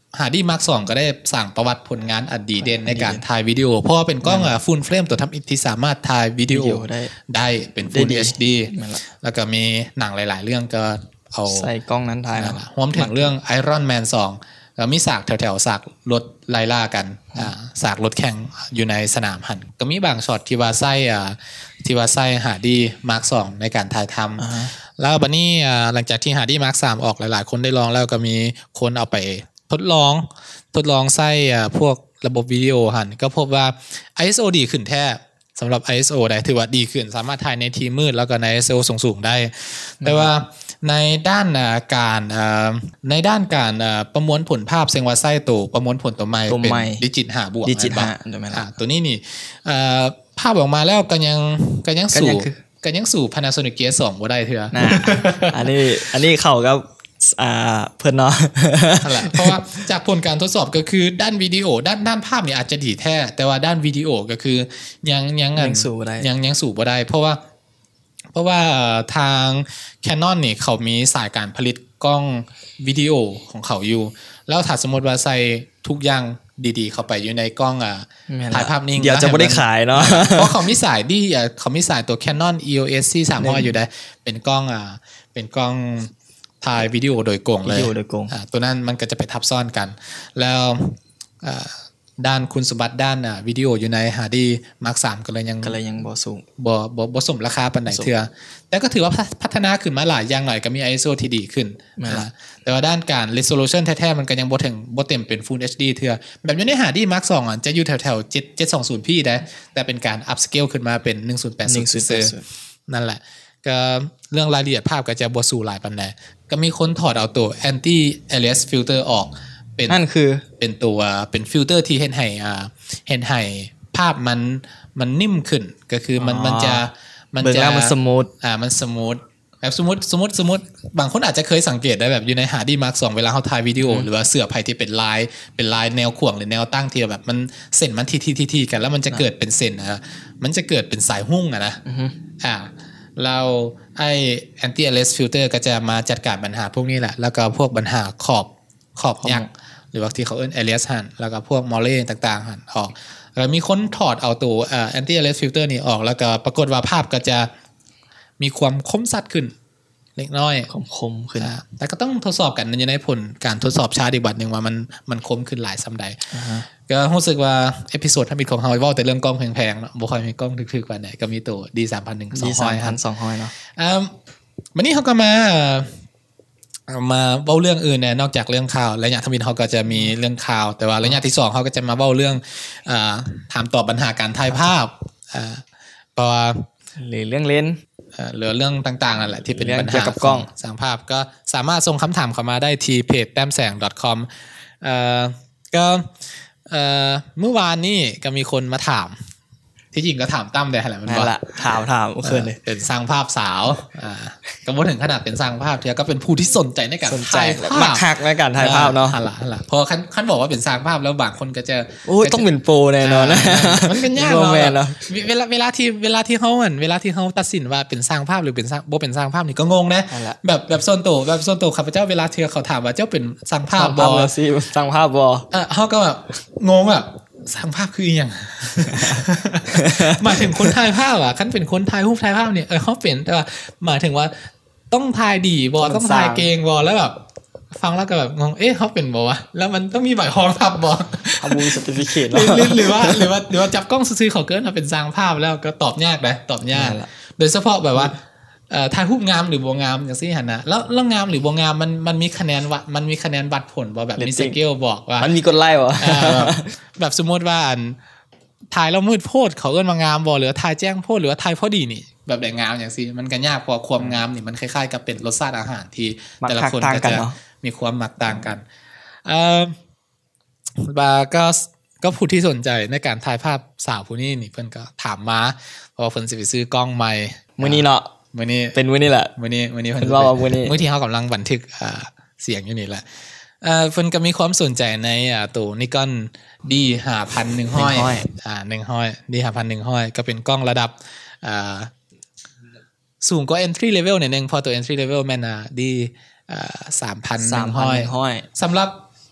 หาดีมาร์คสองก็ได้สร้างประวัติผลงานอดีเด่นในการถ่ายวิดีโอเพราะว่าเป็นกล้องอ่ะ Full Frame ตัวทำอิฐที่สามารถถ่ายวิดีโอได้ได้เป็น Full เอช ดี แล้วก็มีหนังหลายๆเรื่องก็เอาใส่กล้องนั้นถ่ายนะรวมถึงเรื่อง Iron Man สองก็มีฉากแถวๆฉากรถไล่ล่ากันอ่าฉากรถแข่งอยู่ในสนามหันก็มีบางช็อตที่ว่าใส่อ่าที่ว่าใส่หาดีมาร์คสองในการถ่ายทำแล้วบัดนี้อ่าหลังจากที่หาดีมาร์คสามออกหลายๆคนได้ลองแล้วก็มีคนเอาไปทดลองทดลองใส่อ่าพวกระบบวิดีโอหันก็พบว่า ไอ เอส โอ ดีขึ้นแท้สำหรับ ไอ เอส โอ ได้ถือว่าดีขึ้นสามารถถ่ายในที่มืดแล้วก็ใน ไอ เอส โอ สูงๆได้แต่ว่าในด้านการในด้านการประมวลผลภาพเสียงว่าไส้ตัวประมวลผลตัวใหม่เป็นดิจิตห้าบวกดิจิตห้าอ่าตัวนี้นี่ภาพออกมาแล้วก็ยังก็ยังสู่ก็ยังสู่ Panasonic Gear สองบ่ได้เทื่ออันนี้อันนี้เข้ากับอ่าเพิ่นเนาะนั่นแหละเพราะว่าจากผลการทดสอบก็คือด้านวิดีโอด้านด้านภาพนี่อาจจะดีแท้แต่ว่าด้านวิดีโอก็คือยังยังยังสู่บ่ได้ยังยังสู่บ่ได้เพราะว่าเพราะว่าทาง Canon นี่เขามีสายการผลิตกล้องวิดีโอของเขาอยู่แล้วถ้าสมมติว่าใส่ทุกอย่างดีๆเข้าไปอยู่ในกล้องอ่ะถ่ายภาพนิ่งเดี๋ยวจะไม่ได้ขายเนาะเพราะเขามีสายดีอ่ะเขามีสายตัว Canon อี โอ เอส ซี สามร้อยอยู่ได้เป็นกล้องอ่ะเป็นกล้องถ่ายวิดีโอโดยกงเลยวิดีโอโดยกงอ่าตัวนั้นมันก็จะไปทับซ้อนกันแล้วอ่าด้านคุณสมบัติด้านอ่ะวิดีโออยู่ใน Hardy Mark สามก็เลยยังก็เลยยังบ่สูงบ่บ่บ่สมราคาปานใดเทื่อแต่ก็ถือว่าพัฒนาขึ้นมาหลายอย่างหน่อยก็มี ไอ เอส โอ ที่ดีขึ้นนะแต่ว่าด้านการ resolution แท้ๆมันก็ยังบ่ถึงบ่เต็มเป็น Full เอช ดี เทื่อแบบอยู่ใน Hardy Mark สองอ่ะจะอยู่แถวๆเจ็ด เจ็ดสองศูนย์ พี ได้แต่เป็นการ upscale ขึ้นมาเป็นหนึ่งพันแปดสิบนั่นแหละก็เรื่องรายละเอียดภาพก็จะบ่สู่หลายปานใดก็มีคนถอดเอาตัว anti alias filter ออกเป็นนั่นคือเป็นตัวเป็นฟิลเตอร์ที่เฮ็ดให้อ่าเฮ็ดให้ภาพมันมันนิ่มขึ้นก็คือมันมันจะมันจะมันสมูทอ่ามันสมูทแบบสมมุติสมมุติสมมุติบางคนอาจจะเคยสังเกตได้แบบอยู่ใน Hardy Mark สองเวลาเฮาถ่ายวิดีโอหรือว่าเสื้อผ้าที่เป็นลายเป็นลายแนวข่วงหรือแนวตั้งที่แบบมันเส้นมันทีๆๆๆกันแล้วมันจะเกิดเป็นเส้นอ่ะมันจะเกิดเป็นสายหุ้งอ่ะนะอ่าเราไอ้ anti alias filter ก็จะมาจัดการปัญหาพวกนี้แหละแล้วก็พวกปัญหาขอบขอบยักษ์หรือว่าที่เขาเอิ้น alias หันแล้วก็พวก mole ต่างๆหันออกแล้วมีคนถอดเอาตัวเอ่อ anti alias filter นี่ออกแล้วก็ปรากฏว่าภาพก็จะมีความคมชัดขึ้นเล็กน้อยคมคมขึ้นแต่ก็ต้องทดสอบกันในในผลการทดสอบชาร์ตอีกบัดนึงว่ามันมันคมขึ้นหลายซำใด uh-huh. ก็รู้สึกว่าเอพิโซดทำอิดของเฮาเว้าแต่เรื่องกล้องแพงๆเนาะบ่ค่อยมีกล้องถึกๆกว่าไหนก็มีตัว ดี สามพันหนึ่ง สองร้อยสองร้อยเนาะอ่าวันนี้เฮาก็มามาเว้าเรื่องอื่นเนี่ยนอกจากเรื่องข่าวระยะทมินเฮาก็จะมีเรื่องข่าวแต่ว่าระยะที่สองเฮาก็จะมาเว้าเรื่องอ่าถามตอบปัญหาการถ่ายภาพอ่าเพราะว่าหรือเรื่องเลนส์เอ่อหรือเรื่องต่างๆนั่นแหละที่เป็นปัญหาเกี่ยวกับกล้องสร้างภาพก็สามารถส่งคำถามเข้ามาได้ที่เพจ แต้มแสง ดอท คอม เอ่อก็เอ่อเมื่อวานนี้ก็มีคนมาถามที่จริงก็ถามตั้มได้แหละมันว่าถามถามเมื่อคืนเลยเป็นสร้างภาพสาวอ่าก็บ่ถึงขนาดเป็นสร้างภาพเทียก็เป็นผู้ที่สนใจในการถ่ายภาพมักคักในการถ่ายภาพเนาะหั่นล่ะหั่นล่ะพอคันคันบอกว่าเป็นสร้างภาพแล้วบางคนก็จะโอ้ยต้องเป็นโปรแน่นอนนะมันเป็นยากเนาะเวลาเวลาที่เวลาที่เฮาอั่นเวลาที่เฮาตัดสินว่าเป็นสร้างภาพหรือเป็นสร้างบ่เป็นสร้างภาพนี่ก็งงนะแบบแบบส่วนตัวแบบส่วนตัวข้าพเจ้าเวลาที่เขาถามว่าเจ้าเป็นสร้างภาพบ่สิสร้างภาพบ่เออเฮาก็แบบงงอ่ะสร้างภาพคืออีหยังหมายถึงคนถ่ายภาพอ่ะคันเป็นคนถ่ายรูปถ่ายภาพเนี่ยเออเฮาเป็นแต่ว่าหมายถึงว่าต้องถ่ายดีบ่ต้องถ่ายเก่งบ่แล้วแบบฟังแล้วก็แบบงงเอ๊ะเฮาเป็นบ่วะแล้วมันต้องมีใบรองรับบ่เอาบูเซอร์ติฟิเคตหรือหรือว่าหรือว่าหรือว่าจับกล้องซื่อๆเขาเกินถ้าเป็นสร้างภาพแล้วก็ตอบยากนะตอบยากโดยเฉพาะแบบว่าเอ่อถ่ายรูปงามหรือบ่งามจังซี่หั่นน่ะแล้วแล้วงามหรือบ่งามมันมันมีคะแนนวัดมันมีคะแนนวัดผลบ่แบบมีสเกลบอกว่ามันมีกฎไล่บ่เออแบบสมมุติว่าอันถ่ายแล้วมืดโพดเขาเอิ้นว่างามบ่หรือถ่ายแจ้งโพดหรือว่าถ่ายพอดีนี่แบบได้งามจังซี่มันก็ยากเพราะความงามนี่มันคล้ายๆกับเป็นรสชาติอาหารที่แต่ละคนก็จะมีความมักต่างกันเอ่อบาก็ก็ผู้ที่สนใจในการถ่ายภาพสาวผู้นี้นี่เพิ่นก็ถามมาเพราะว่าเพิ่นสิไปซื้อกล้องใหม่มื้อนี้เนาะมื้อนี้เป็นมื้อนี้แหละมื้อนี้มื้อนี้เพิ่นว่ามื้อนี้มื้อที่เฮากำลังบันทึกอ่าเสียงอยู่นี่แหละเอ่อเพิ่นก็มีความสนใจในอ่าตัว Nikon ดี ห้าพันหนึ่งร้อยอ่าหนึ่งร้อย ดี ห้าพันหนึ่งร้อยก็เป็นกล้องระดับอ่าสูงกว่า entry level นิดนึงพอตัว entry level แม่นอ่ะดีอ่า สามพันหนึ่งร้อย สำหรับ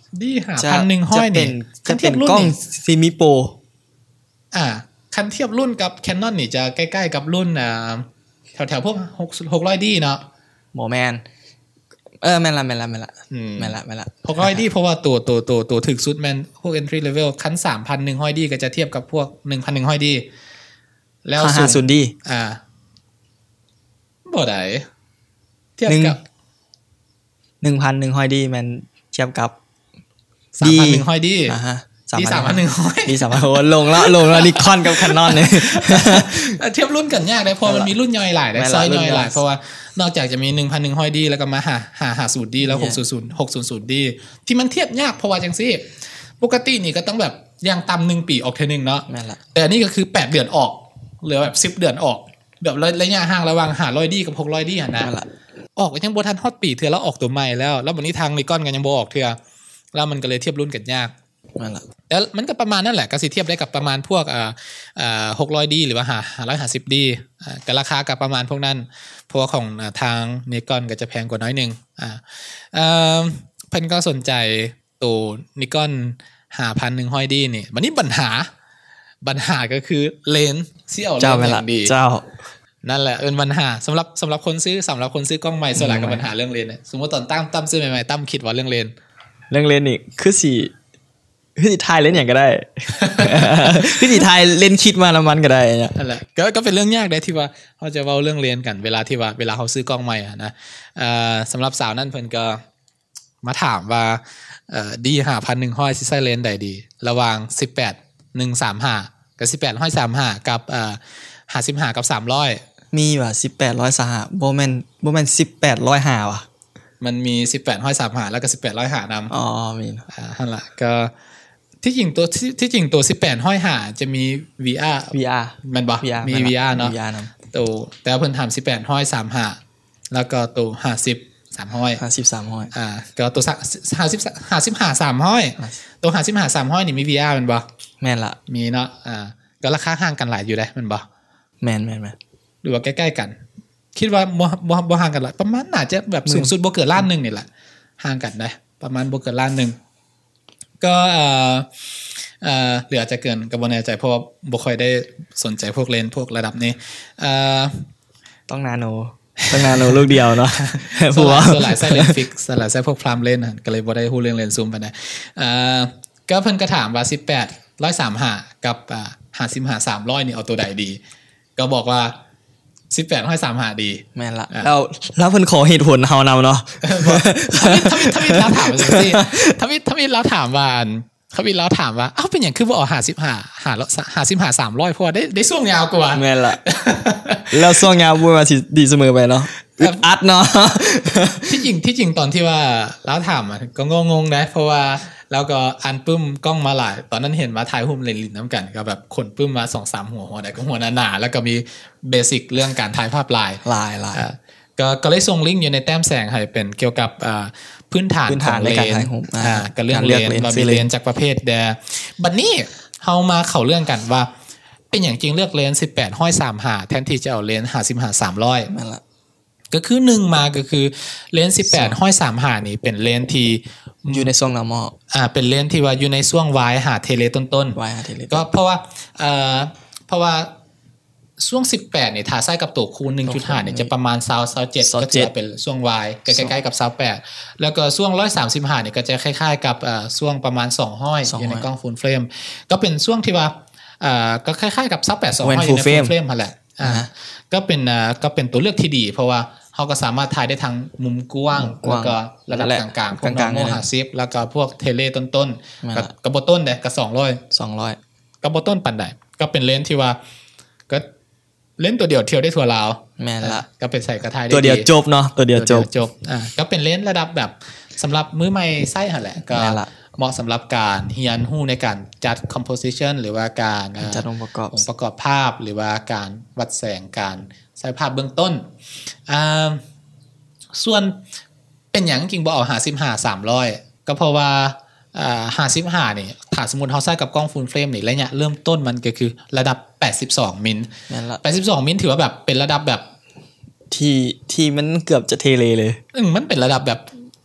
ดี ห้าพันหนึ่งร้อย นี่จะเป็นกล้องซีมิโปรอ่าคันเทียบรุ่นกับ Canon นี่จะใกล้ๆกับรุ่นอ่าแถวๆพวกหกร้อยดีเนาะบ่แม่นเออแม่นละแม่นละแม่นละแม่นละแม่นละหกร้อยดีเพราะว่าตัวตัวตัวตัวถึกสุดแม่นพวก entry level คัน สามพันหนึ่งร้อยดีก็จะเทียบกับพวก หนึ่งพันหนึ่งร้อยดีแล้วห้าสิบดีอ่าบ่ได้เทียบกับหนึ่งพันหนึ่งร้อยดีมันเทียบกับสามพันหนึ่งร้อยดีอ่าฮะดี สามพันหนึ่งร้อยดี สามพันโอ้ลงแล้วลงแล้ว Nikon กับ Canon เนี่ยเทียบรุ่นกันยากได้เพราะมันมีรุ่นย่อยหลายได้ซอยย่อยหลายเพราะว่านอกจากจะมี หนึ่งพันหนึ่งร้อยดีแล้วก็มาหาหาห้าสิบดีแล้วหกสิบ หกสิบดีที่มันเทียบยากเพราะว่าจังซี่ปกตินี่ก็ต้องแบบอย่างต่ำหนึ่งปีออกเทื่อนึงเนาะแม่นละแต่อันนี้ก็คือแปดเดือนออกเหลือแบบสิบเดือนออกแบบระยะห่างระหว่างห้าร้อยดีกับหกร้อยดีหั่นนะออกก็ยังบ่ทันฮอดปีเทื่อแล้วออกตัวใหม่แล้วแล้วบัดนี้ทาง Nikon ก็ยังบ่ออกเทื่อแล้วมันก็เลยเทียบรุ่นกันยากนั่นล่ะแล้วมันก็ประมาณนั่นแหละก็สิเทียบได้กับประมาณพวกอ่าอ่าหกร้อยดีหรือว่าห้าร้อยห้าสิบดีอ่าก็ราคาก็ประมาณพวกนั้นเพราะว่าของทาง Nikon ก็จะแพงกว่าน้อยนึงอ่าเอ่อเพิ่นก็สนใจตัว Nikon ห้าพันหนึ่งร้อยดีนี่บัดนี้ปัญหาปัญหาก็คือเลนส์สิเอาเลนส์อย่างดีเจ้านั่นแหละเป็นปัญหาสำหรับสำหรับคนซื้อสำหรับคนซื้อกล้องใหม่ส่วนใหญ่ก็ปัญหาเรื่องเลนส์สมมุติตอนตั้มตั้มซื้อใหม่ๆตั้มคิดว่าเรื่องเลนส์เรื่องเลนส์นี่คือสิคือสิถ่ายเลนส์หยังก็ได้ คือสิถ่ายเลนส์คิดมาแล้วมันก็ได้เนี่ยนั่นแหละก็ก็เป็นเรื่องยากได้ที่ว่าเฮาจะเว้าเรื่องเลนส์กันเวลาที่ว่าเวลาเฮาซื้อกล้องใหม่อ่ะนะเอ่อสำหรับสาวนั่นเพิ่นก็มาถามว่าเอ่อ ดี ห้าพันหนึ่งร้อย สิใช้เลนส์ใดดีระหว่างสิบแปด หนึ่งสามห้ากับสิบแปด หนึ่งสามห้ากับเอ่อห้าสิบห้ากับสามร้อยมีว่ะสิบแปด หนึ่งสามห้าบ่แม่นบ่แม่นสิบแปด หนึ่งห้าว่ะมันมีสิบแปด หนึ่งสามห้าแล้วก็สิบแปด หนึ่งห้านำอ๋อมีอ่านั่นล่ะก็ที่จริงตัวที่จริงตัวสิบแปด หนึ่งห้าจะมี วี อาร์วี อาร์มันบ่มี วี อาร์ เนาะวี อาร์ นำตัวแต่เพิ่นถามสิบแปด หนึ่งสามห้าแล้วก็ตัวห้าสิบ สามร้อยห้าสิบ สามร้อยอ่าก็ตัวห้าสิบ ห้าสิบห้า สามร้อยตัวห้าสิบห้า สามร้อยนี่มี วี อาร์ มันบ่แม่นล่ะมีเนาะอ่าก็ราคาห่างกันหลายอยู่ได้มันบ่แม่นๆๆหรือว่าใกล้ๆกันคิดว่าบ่บ่บ่ห่างกันหลายประมาณน่าจะแบบสูงสุดบ่เกินล้านนึงนี่แหละห่างกันได้ประมาณบ่เกินล้านนึงก็เอ่อเอ่อหรืออาจจะเกินก็บ่แน่ใจเพราะว่าบ่ค่อยได้สนใจพวกเลนส์พวกระดับนี้เอ่อต้องนาโนต้องนาโนลูกเดียวเนาะเพราะว่าส่วนหลายใช้เลนส์ฟิกส่วนหลายใช้พวกพรามเลนส์ก็เลยบ่ได้ฮู้เรื่องเลนส์ซูมปานใดเอ่อก็เพิ่นก็ถามว่าสิบแปด หนึ่งสามห้ากับอ่าห้าสิบห้า สามร้อยนี่เอาตัวใดดีก็บอกว่าสิบแปด หนึ่งสามห้าดีแม่นละแล้วแล้วเพิ่นขอเหตุผลเฮานำเนาะถ้ามีถ้ามีเราถามจังซี่ถ้ามีถ้ามีเราถามว่าเขามีเราถามว่าอ้าวเป็นหยังคือบ่เอาห้าสิบห้า ห้าสิบห้า สามร้อยเพราะว่าได้ได้ช่วงยาวกว่าแม่นละแล้วช่วงยาวบ่ว่าสิดีเสมอไปเนาะอึดอัดเนาะที่จริงที่จริงตอนที่ว่าเราถามอ่ะก็งงๆนะเพราะว่าแล้วก็อันปึ้มกล้องมาหลายตอนนั้นเห็นมาถ่ายรูปเล่นๆนำกันก็แบบคนปึ้มมา สองสาม หัวหัวใดก็หัวหนาๆแล้วก็มีเบสิกเรื่องการถ่ายภาพลายลายๆอ่าก็ก็เลยส่งลิงก์อยู่ในแต้มแสงให้เป็นเกี่ยวกับอ่าพื้นฐานของเลนส์อ่าก็เรื่องเลนส์เรามีเลนส์จากประเภทใดบัดนี้เฮามาเข้าเรื่องกันว่าเป็นหยังจริงเลือกเลนส์สิบแปด หนึ่งสามห้าแทนที่จะเอาเลนส์ห้าสิบห้า สามร้อยนั่นล่ะก็คือหนึ่งมาก็คือเลนส์สิบแปด หนึ่งสามห้านี่เป็นเลนส์ที่อยู่ในช่วง normal อ่าเป็นเลนส์ที่ว่าอยู่ในช่วง Y หาเทเลต้นๆ Y หาเทเลก็เพราะว่าเอ่อเพราะว่าช่วงสิบแปดนี่ถ้าใส่กับตัวคูณ หนึ่งจุดห้า นี่จะประมาณยี่สิบ ยี่สิบเจ็ดก็จะเป็นช่วง Y ใกล้ๆกับยี่สิบแปดแล้วก็ช่วงหนึ่งร้อยสามสิบห้านี่ก็จะคล้ายๆกับเอ่อช่วงประมาณสองร้อยอยู่ในกล้อง full frame ก็เป็นช่วงที่ว่าเอ่อก็คล้ายๆกับยี่สิบแปด สองร้อยอยู่ใน full frame นั่นแหละอ่าก็เป็นอ่าก็เป็นตัวเลือกที่ดีเพราะว่าเขาก็สามารถถ่ายได้ทั้งมุมกว้างแล้วก็ระดับกลางๆพวก normal ห้าสิบแล้วก็พวกเทเลต้นๆกับกับบ่ต้นเด้ก็สองร้อยสองร้อยกับบ่ต้นปานใดก็เป็นเลนส์ที่ว่าก็เลนส์ตัวเดียวเที่ยวได้ทั่วลาวแม่นละก็เป็นใส่กระถ่ายได้ตัวเดียวจบเนาะตัวเดียวจบจบอ่าก็เป็นเลนส์ระดับแบบสำหรับมือใหม่ใช้หั่นแหละก็เหมาะสำหรับการเรียนรู้ในการจัด composition หรือว่าการจัดองค์ประกอบองค์ประกอบภาพหรือว่าการวัดแสงการใช้ภาพเบื้องต้นอ่าส่วนเป็นหยังจริงบ่เอาห้าสิบห้า สามร้อยก็เพราะว่าอ่าห้าสิบห้านี่ถ้าสมมุติเฮาใช้กับกล้อง full frame นี่ระยะเริ่มต้นมันก็คือระดับแปดสิบสองมิลนั่นล่ะแปดสิบสองมิลถือว่าแบบเป็นระดับแบบที่ที่มันเกือบจะเทเลเลยอืมมันเป็นระดับแบบ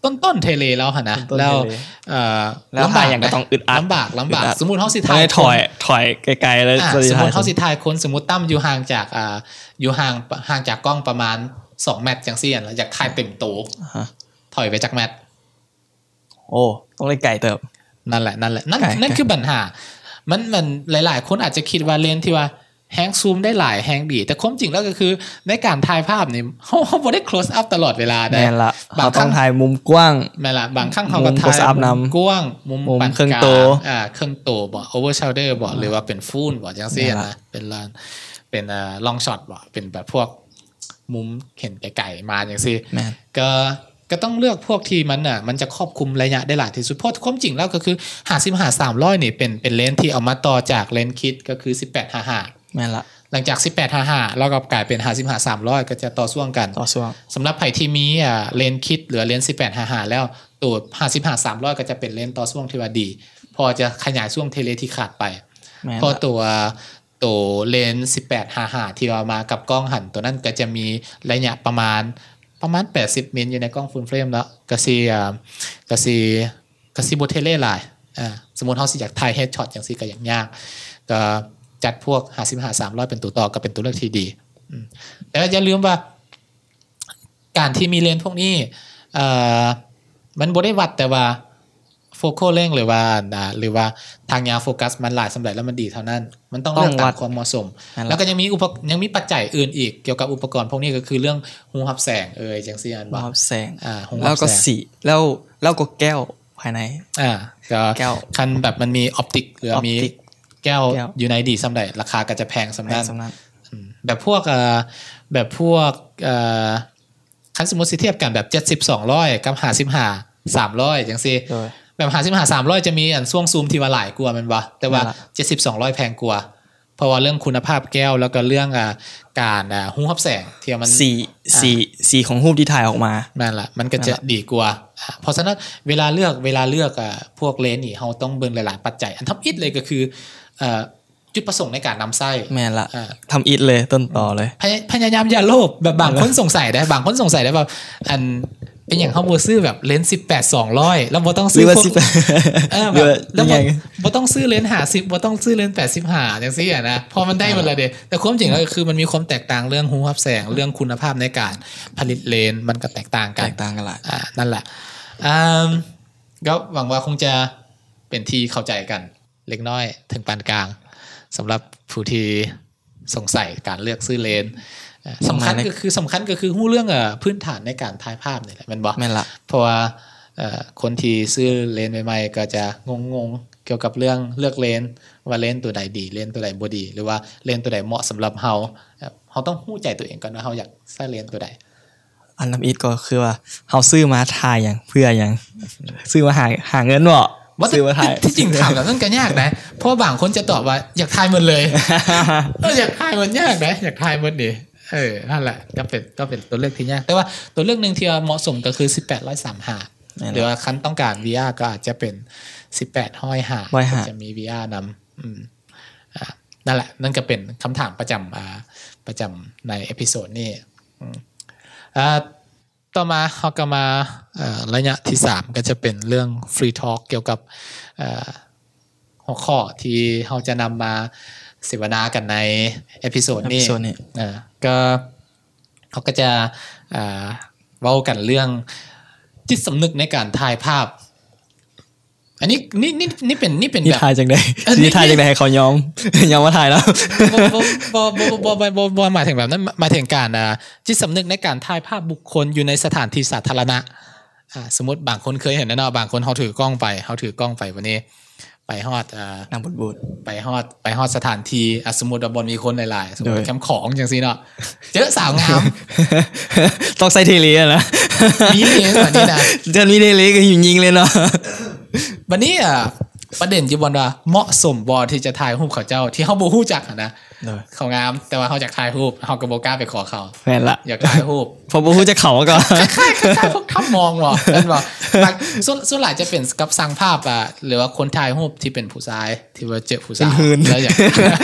ต้นๆเทเลแล้วหั่นนะแล้วเอ่อลำบากอย่างก็ต้องอึดอัดลำบากลำบากสมมุติเฮาสิถ่ายถอยถอยไกลๆเลยสมมุติเฮาสิถ่ายคนสมมุติตั้มอยู่ห่างจากอ่าอยู่ห่างห่างจากกล้องประมาณสองเมตรจังซี่อ่ะแล้วอยากถ่ายเต็มโตถอยไปจักเมตรโอ้ต้องเลยไกลเติบนั่นแหละนั่นแหละนั่นนั่นคือปัญหามันมันหลายๆคนอาจจะคิดว่าเลนส์ที่ว่าแฮงซูมได้หลายแฮงดีแต่ความจริงแล้วก็คือในการถ่ายภาพนี่เฮาเฮาบ่ได้ close up ตลอดเวลาได้แม่นละบางครั้งถ่ายมุมกว้างแม่นละบางครั้งเฮาก็ถ่ายมุมกว้างมุมปานกลางอ่าครึ่งโตบ่ over shoulder บ่หรือว่าเป็นฟูลบ่จังซี่นะเป็นลานเป็นเอ่อ long shot บ่เป็นแบบพวกมุมเห็นไกลๆมาจังซี่ก็ก็ต้องเลือกพวกที่มันน่ะมันจะครอบคลุมระยะได้หลายที่สุดเพราะความจริงแล้วก็คือห้าสิบห้า สามร้อยนี่เป็นเป็นเลนส์ที่เอามาต่อจากเลนส์คิดก็คือสิบแปด ห้าสิบห้าแม่นละหลังจากสิบแปด ห้าสิบห้าแล้วก็กลายเป็นห้าสิบห้า สามร้อยก็จะต่อช่วงกันต่อช่วงสำหรับไผที่มีอ่าเลนส์คิดหรือเลนส์สิบแปด ห้าสิบห้าแล้วตัวห้าสิบห้า สามร้อยก็จะเป็นเลนส์ต่อช่วงที่ว่าดีพอจะขยายช่วงเทเลที่ขาดไปพอตัวตัวเลนส์สิบแปด ห้าสิบห้าที่เอามากับกล้องหันตัวนั้นก็จะมีระยะประมาณประมาณแปดสิบมิลอยู่ในกล้องฟูลเฟรมแล้วก็สิอ่าก็สิก็สิบ่เทเลหลายอ่าสมมุติเฮาสิอยากถ่ายเฮดช็อตจังซี่ก็ยากก็จัดพวกห้าสิบห้า สามร้อยเป็นตัวต่อก็เป็นตัวเลือกที่ดีแต่อย่าลืมว่าการที่มีเลนส์พวกนี้เอ่อมันบ่ได้วัดแต่ว่าโฟกัสเร่งหรือว่าหรือว่าทางยาวโฟกัสมันหลายสำเร็จแล้วมันดีเท่านั้นมันต้องเลือกตามความเหมาะสมแล้วก็ยังมีอุปยังมีปัจจัยอื่นอีกเกี่ยวกับอุปกรณ์พวกนี้ก็คือเรื่องหูรับแสงเอ่ยจังซี่อันบ่หูรับแสงอ่าแล้วก็สีแล้วแล้วก็แก้วภายในอ่าก็คันแบบมันมีออปติกหรือมีแก้วอยู่ในดีสำหรับราคาก็จะแพงสำหรับแบบพวกเอ่อแบบพวกเอ่อคันสมมุติสิเทียบกันแบบเจ็ดสิบ สองร้อยกับห้าสิบห้า สามร้อยจังซี่แบบห้าสิบห้า สามร้อยจะมีอันช่วงซูมที่ว่าหลายกว่าแม่นบ่แต่ว่าเจ็ดสิบ สองร้อยแพงกว่าเพราะว่าเรื่องคุณภาพแก้วแล้วก็เรื่องอ่าการอ่าหูรับแสงที่มันสีสีสีของรูปที่ถ่ายออกมานั่นล่ะมันก็จะดีกว่าเพราะฉะนั้นเวลาเลือกเวลาเลือกอ่าพวกเลนส์นี่เฮาต้องเบิ่งหลายๆปัจจัยอันท็อปอิทเลยก็คือเอ่อจุดประสงค์ในการนำไส้แม่นละทำอิทเลยต้นต่อเลยพยายามอย่าโลภแบบบางคนสงสัยได้บางคนสงสัยได้ว่าอันเป็นอย่างเฮาบ่ซื้อแบบเลนส์สิบแปด สองร้อยแล้วบ่ต้องซื้อพวกเออแบบแล้วบ่บ่ต้องซื้อเลนส์ห้าสิบบ่ต้องซื้อเลนส์แปดสิบห้าจังซี่อ่ะนะพอมันได้หมดแล้วเด้แต่ความจริงแล้วคือมันมีความแตกต่างเรื่องหูรับแสงเรื่องคุณภาพในการผลิตเลนส์มันก็แตกต่างกันแตกต่างกันล่ะอ่านั่นแหละอ่าก็หวังว่าคงจะเป็นที่เข้าใจกันเล็กน้อยถึงปานกลางสำหรับผู้ที่สงสัยการเลือกซื้อเลนส์สำคัญก็คือสำคัญก็คือฮู้เรื่องอ่ะพื้นฐานในการถ่ายภาพนี่แหละแม่นบ่แม่นละเพราะว่าเอ่อคนที่ซื้อเลนส์ใหม่ๆก็จะงงๆเกี่ยวกับเรื่องเลือกเลนส์ว่าเลนส์ตัวใดดีเลนส์ตัวใดบ่ดีหรือว่าเลนส์ตัวใดเหมาะสำหรับเฮาเฮาต้องฮู้ใจตัวเองก่อนว่าเฮาอยากใช้เลนส์ตัวใดอันนำอีกก็คือว่าเฮาซื้อมาถ่ายหยังเพื่อหยังซื้อมาหาหาเงินบ่ว่าที่จริงถามแบบนั้นก็ยากนะเพราะบางคนจะตอบว่าอยากทายหมดเลยเอออยากทายมันยากนะอยากทายหมดดิเออนั่นแหละก็เป็นก็เป็นตัวเลือกที่ยากแต่ว่าตัวเลือกนึงที่เหมาะสมก็คือสิบแปด สามสิบห้าหรือว่าคันต้องการ วี อาร์ ก็อาจจะเป็นสิบแปด ห้อยห้าจะมี วี อาร์ นำอืมอ่านั่นแหละนั่นก็เป็นคำถามประจำอ่าประจำในเอพิโซดนี้อืมอ่าต่อมาเฮาก็มาเอ่อระยะที่สามก็จะเป็นเรื่อง Free Talk เกี่ยวกับเอ่อหัวข้อที่เฮาจะนำมาเสวนากันในเอพิโซดนี้เอ่อก็เฮาก็จะเอ่อเว้ากันเรื่องจิตสำนึกในการถ่ายภาพอันนี้นี่นี่นี่เป็นนี่เป็นแบบถ่ายจังได๋นี่ถ่ายจังได๋ให้เขายอมยอมมาถ่ายแล้วบ่บ่บ่บ่บ่บ่หมายถึงแบบนั้นหมายถึงการอ่าจิตสำนึกในการถ่ายภาพบุคคลอยู่ในสถานที่สาธารณะอ่าสมมุติบางคนเคยเห็นแน่นอนบางคนเฮาถือกล้องไปเฮาถือกล้องไปวันนี้ไปฮอดอ่านำบุญไปฮอดไปฮอดสถานที่อ่ะสมมุติว่าบ่มีคนหลายๆสมมุติแคมป์ของจังซี่เนาะเจอสาวงามต้องใส่เทเลนะมีเลนแบบนี้นะจะมีเทเลก็ยิงๆเลยเนาะวันนี้อ่ะประเด็นอยู่บ่ว่าเหมาะสมบ่ที่จะถ่ายรูปเขาเจ้าที่เฮาบ่ฮู้จักอ่ะนะเขางามแต่ว่าเฮาอยากถ่ายรูปเฮาก็บ่กล้าไปขอเขาแม่นละอยากถ่ายรูปพอบ่ฮู้จักเขาก็คล้ายๆพวกทับมองบ่แม่นบ่ส่วนส่วนหลายจะเป็นกับสร้างภาพอ่ะหรือว่าคนถ่ายรูปที่เป็นผู้ชายที่ว่าเจอผู้สาวแล้วอยาก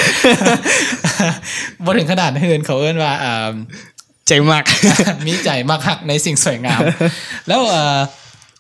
บ่ถึงขนาดหื่นเขาเอิ้นว่าเอ่อใจมักมีใจมักฮักในสิ่งสวยงามแล้วเอ่อ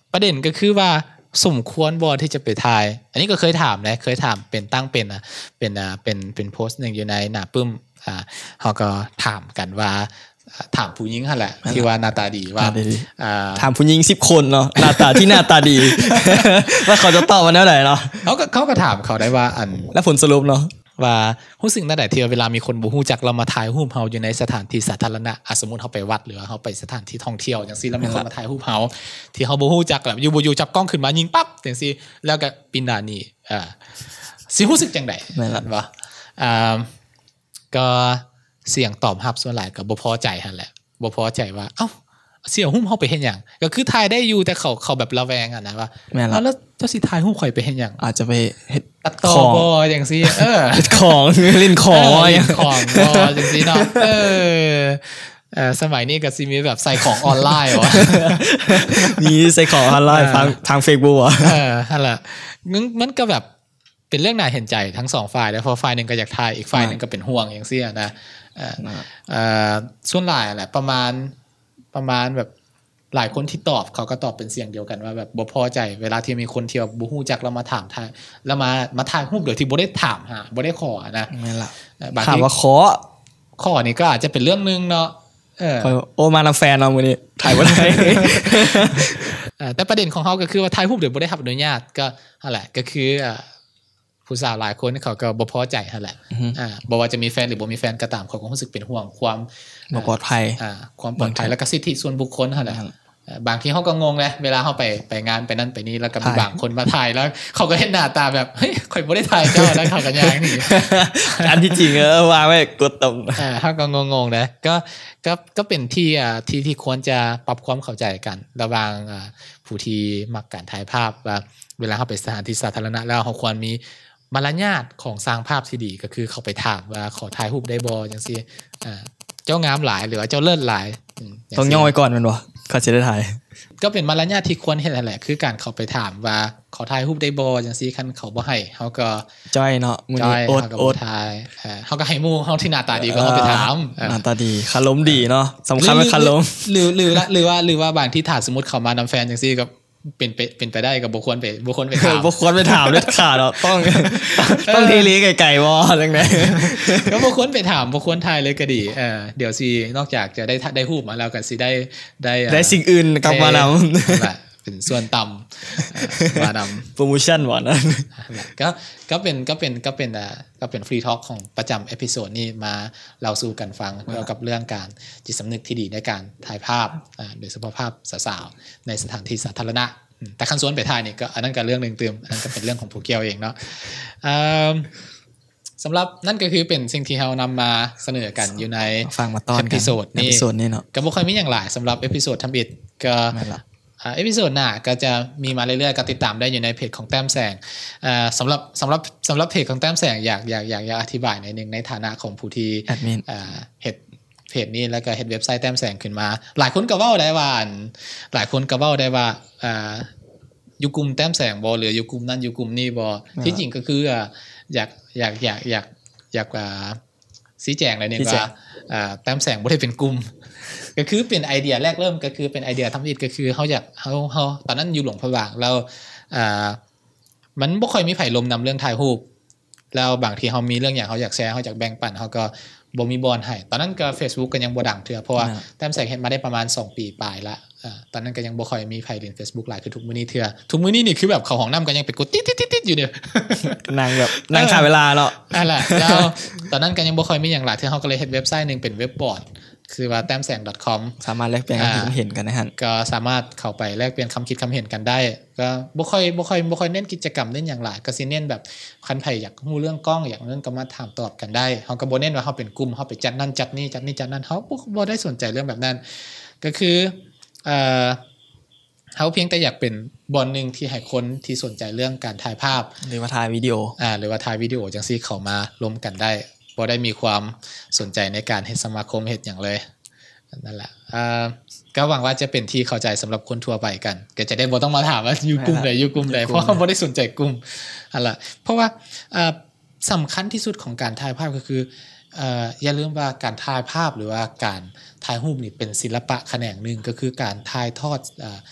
ประเด็นก็คือว่าสมควรบ่ที่จะไปถ่ายอันนี้ก็เคยถามนะเคยถามเป็นตั้งเป็นอ่ะเป็นอ่าเป็นเป็นโพสต์นึงอยู่ในหน้าปึ้มอ่าเฮาก็ถามกันว่าถามผู้หญิงหั่นแหละที่ว่าหน้าตาดีว่าอ่าถามผู้หญิงสิบคนเนาะหน้าตาที่หน้าตาดีว่าเขาจะตอบว่าแนวไหนเนาะเขาก็เขาก็ถามเขาได้ว่าอันแล้วผลสรุปเนาะว่ารู้สึกนั่นแหละที่เวลามีคนบ่ฮู้จักเรามาถ่ายรูปเฮาอยู่ในสถานที่สาธารณะอ่ะสมมุติเฮาไปวัดหรือเฮาไปสถานที่ท่องเที่ยวจังซี่แล้วมีคนมาถ่ายรูปเฮาที่เฮาบ่ฮู้จักแบบอยู่บ่อยู่จับกล้องขึ้นมายิงปั๊บจังซี่แล้วก็ปินหน้านี่อ่าสิรู้สึกจังได๋แม่นบ่อ่าก็เสียงตอบรับส่วนหลายก็บ่พอใจหั่นแหละบ่พอใจว่าเอ้าเสียรูปเฮาไปเฮ็ดหยังก็คือถ่ายได้อยู่แต่เขาเขาแบบระแวงอ่ะนะว่าแล้วเจ้าสิถ่ายรูปข่อยไปเฮ็ดหยังอาจจะไปเฮ็ดตัดต่อบ่จังซี่เออของเล่นของอย่างของบ่จังซี่เนาะเออเอ่อสมัยนี้ก็สิมีแบบใส่ของออนไลน์ว่ะมีใส่ของออนไลน์ทางทาง Facebook อ่ะเออนั่นแหละมันก็แบบเป็นเรื่องน่าเห็นใจทั้งสองฝ่ายแล้วเพราะฝ่ายนึงก็อยากถ่ายอีกฝ่ายนึงก็เป็นห่วงจังซี่นะเอ่อเอ่อส่วนหลายแหละประมาณประมาณแบบหลายคนที่ตอบเขาก็ตอบเป็นเสียงเดียวกันว่าแบบบ่พอใจเวลาที่มีคนที่บ่ฮู้จักแล้วมาถามถ่ายแล้วมามาถ่ายรูปโดยที่บ่ได้ถามหาบ่ได้ขอนะแม่นล่ะบางทีถามว่าขอขอนี่ก็อาจจะเป็นเรื่องนึงเนาะเออโอ้มานำแฟนเนาะมื้อนี้ถ่ายบ่ได้เออแต่ประเด็นของเฮาก็คือว่าถ่ายรูปโดยบ่ได้รับอนุญาตก็นั่นแหละก็คืออ่าผู้สาวหลายคนเขาก็บ่พอใจนั่นแหละอ่าบ่ว่าจะมีแฟนหรือบ่มีแฟนก็ตามเขาก็รู้สึกเป็นห่วงความบ่ปลอดภัยอ่าความปลอดภัยและก็สิทธิส่วนบุคคลนั่นแหละบางทีเฮาก็งงแหละเวลาเฮาไปไปงานไปนั่นไปนี่แล้วก็มีบางคนมาถ่ายแล้วเขาก็เห็นหน้าตาแบบเฮ้ยข่อยบ่ได้ถ่ายเจ้าแล้วเขาก็ย่างหนีอันที่จริงเออวางไว้กดตรงอ่าเฮาก็งงๆนะก็ก็ก็เป็นที่อ่าที่ที่ควรจะปรับความเข้าใจกันระหว่างอ่าผู้ที่มักการถ่ายภาพว่าเวลาเฮาไปสถานที่สาธารณะแล้วเฮาควรมีมารยาทของสร้างภาพที่ดีก็คือเขาไปถามว่าขอถ่ายรูปได้บ่จังซี่อ่าเจ้างามหลายหรือว่าเจ้าเลิศหลายต้องย่อไว้ก่อนแม่นบ่เขาสิได้ถ่ายก็เป็นมารยาทที่ควรเฮ็ดนั่นแหละคือการเข้าไปถามว่าขอถ่ายรูปได้บ่จังซี่คันเขาบ่ให้เฮาก็จ้อยเนาะมื้อนี้อดอดถ่ายเออเฮาก็ให้หมู่เฮาที่หน้าตาดีก็เฮาไปถามหน้าตาดีคารมดีเนาะสำคัญเป็นคารมหรือหรือหรือว่าหรือว่าบางที่ถ้าสมมุติเขามานำแฟนจังซี่ก็เป็นไปเป็นไปได้ก็บ่ควรไปบ่ควรไปถามบ่ควรไปถามเด็ดขาดเนาะต้องต้องเทเลไกลๆบ่จังได๋ก็บ่ควรไปถามบ่ควรถ่ายเลยก็ดีเออเดี๋ยวสินอกจากจะได้ได้รูปมาแล้วก็สิได้ได้ได้สิ่งอื่นกลับมานำเป็นส่วนต่ำมานำโปรโมชั่นว่านั้นก็ก็เป็นก็เป็นก็เป็นอ่าก็เป็นฟรีทอล์คของประจำเอพิโซดนี้มาเล่าสู่กันฟังเกี่ยวกับเรื่องการจิตสำนึกที่ดีในการถ่ายภาพอ่าโดยเฉพาะภาพสาวๆในสถานที่สาธารณะแต่คันสวนไปถ่ายนี่ก็อันนั้นก็เรื่องนึงเติมอันนั้นก็เป็นเรื่องของผู้เกี่ยวเองเนาะอ่าสำหรับนั่นก็คือเป็นสิ่งที่เรานำมาเสนอกันอยู่ในฟังมาตอนเอพิโซดนี้เนาะก็บ่ค่อยมีอย่างหลายสำหรับเอพิโซดทำอิฐก็อ่าเอพิโซดหน้าก็จะมีมาเรื่อยๆก็ติดตามได้อยู่ในเพจของแต้มแสงอ่าสำหรับสำหรับสำหรับเพจของแต้มแสงอยากอยากอยากอยากอธิบายหน่อยนึงในฐานะของผู้ที่แอดมินอ่าเฮ็ดเพจนี้แล้วก็เฮ็ดเว็บไซต์แต้มแสงขึ้นมาหลายคนก็เว้าได้ว่าหลายคนก็เว้าได้ว่าอ่าอยู่กลุ่มแต้มแสงบ่หรืออยู่กลุ่มนั้นอยู่กลุ่มนี้บ่ที่จริงก็คืออ่าอยากอยากอยากอยากอยากอ่าชี้แจงหน่อยนึงว่าอ่าแต้มแสงบ่ได้เป็นกลุ่มก็คือเป็นไอเดียแรกเริ่มก็คือเป็นไอเดียทำอิฐก็คือเฮาอยากเฮาเฮาตอนนั้นอยู่หลวงพระบางแล้วอ่ามันบ่ค่อยมีไผลมนำเรื่องถ่ายรูปแล้วบางทีเฮามีเรื่องหยังเฮาอยากแชร์เฮาอยากแบ่งปันเฮาก็บ่มีบอนให้ตอนนั้นก็ Facebook ก็ยังบ่ดังเทื่อเพราะว่าแต้มแสงเฮ็ดมาได้ประมาณสองปีปลายละอ่าตอนนั้นก็ยังบ่ค่อยมีไผเล่น Facebook หลายคือทุกมื้อนี้เทื่อทุกมื้อนี้นี่คือแบบเข้าห้องน้ำก็ยังไปกดติ๊ดๆๆๆอยู่เนี่ยนั่งแบบนั่งฆ่าเวลาเนาะนั่นแหละแล้วตอนนั้นก็ยังบ่ค่อยมีหยังหลายเทื่อเฮาก็เลยเฮ็ดเว็บไซต์นึงเป็นเว็บบอร์ดคือว่าแต้มแสง .com สามารถแลกเปลี่ยนความคิดเห็นกันนะฮะก็สามารถเข้าไปแลกเปลี่ยนความคิดความเห็นกันได้ก็บ่ค่อยบ่ค่อยบ่ค่อยเน้นกิจกรรมเน้นหยังหลายก็สิเน้นแบบคันไผอยากรู้เรื่องกล้องอยากเรื่องก็มาถามตอบกันได้เฮาก็บ่เน้นว่าเฮาเป็นกลุ่มเฮาไปจัดนั่นจัดนี่จัดนี่จัดนั่นเฮาบ่ได้สนใจเรื่องแบบนั้นก็คือเอ่อเฮาเพียงแต่อยากเป็นบ่อนนึงที่ให้คนที่สนใจเรื่องการถ่ายภาพหรือว่าถ่ายวิดีโออ่าหรือว่าถ่ายวิดีโอจังซี่เข้ามารวมกันได้บ่ได้มีความสนใจในการเฮ็ดสมาคมเฮ็ดหยังเลยนั่นแหละอ่าก็หวังว่าจะเป็นที่เข้าใจสำหรับคนทั่วไปกันก็จะได้บ่ต้องมาถามว่าอยู่กลุ่มใดอยู่กลุ่มใดเพราะว่าบ่ได้สนใจกลุ่มนั่นแหละเพราะว่าอ่าสำคัญที่สุดของการถ่ายภาพก็คือเอ่ออย่าลืมว่าการถ่ายภาพหรือว่าการถ่ายรูปนี่เป็นศิลปะแขนงนึงก็คือการถ่ายทอดอ่า